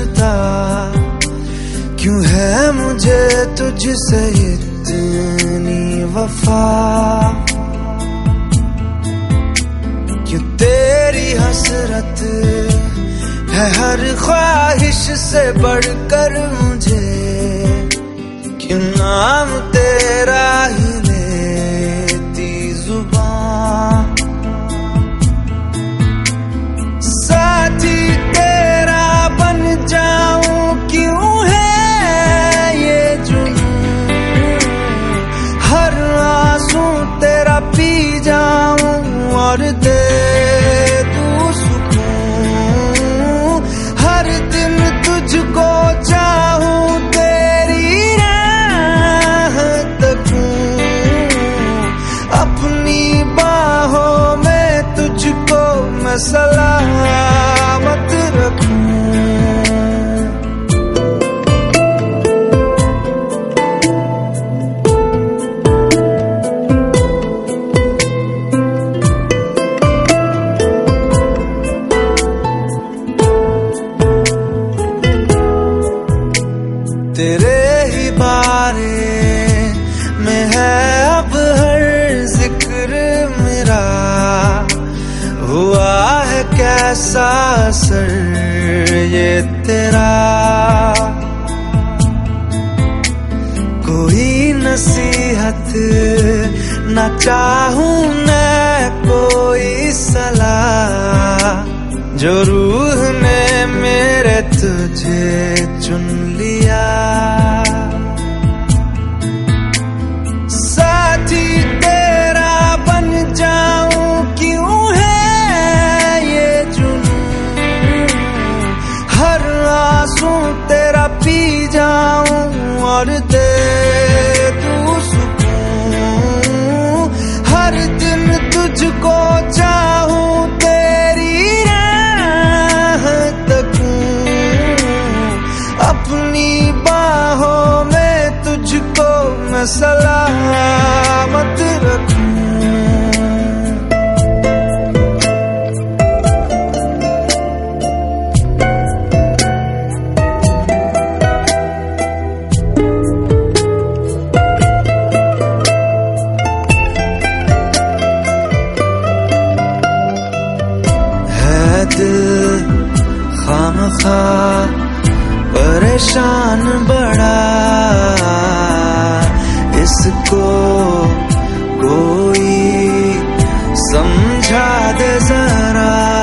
बता, क्यों है मुझे तुझसे इतनी वफा, क्यों तेरी हसरत है हर ख्वाहिश से बढ़कर मुझे, क्यों नाम तेरा ही लेती जुबान, साथी तेरा बन जाऊं क्यों है ये जुनून, हर आंसू तेरा पी जाऊं और दे तू सुकून, हर दिन तुझको चाहूं तेरी राह तकूं, अपनी बाहों में तुझको मैं सलामत रखूं। तेरे ही बारे में है अब हर जिक्र मेरा, हुआ है कैसा असर ये तेरा, कोई नसीहत न चाहूं मैं कोई सलाह, जो रूह ने मेरे तुझे चुन लिया, साथी तेरा बन जाऊं क्यों है ये जुनून, हर आंसू तेरा पी जाऊं और दे तू सुकून, हर दिन तुझको चाहूं तेरी राह तकूं, अपनी बाहों में तुझको मैं सलामत रखूं। है दिल खामखा परेशान बड़ा, इसको कोई समझा दे जरा।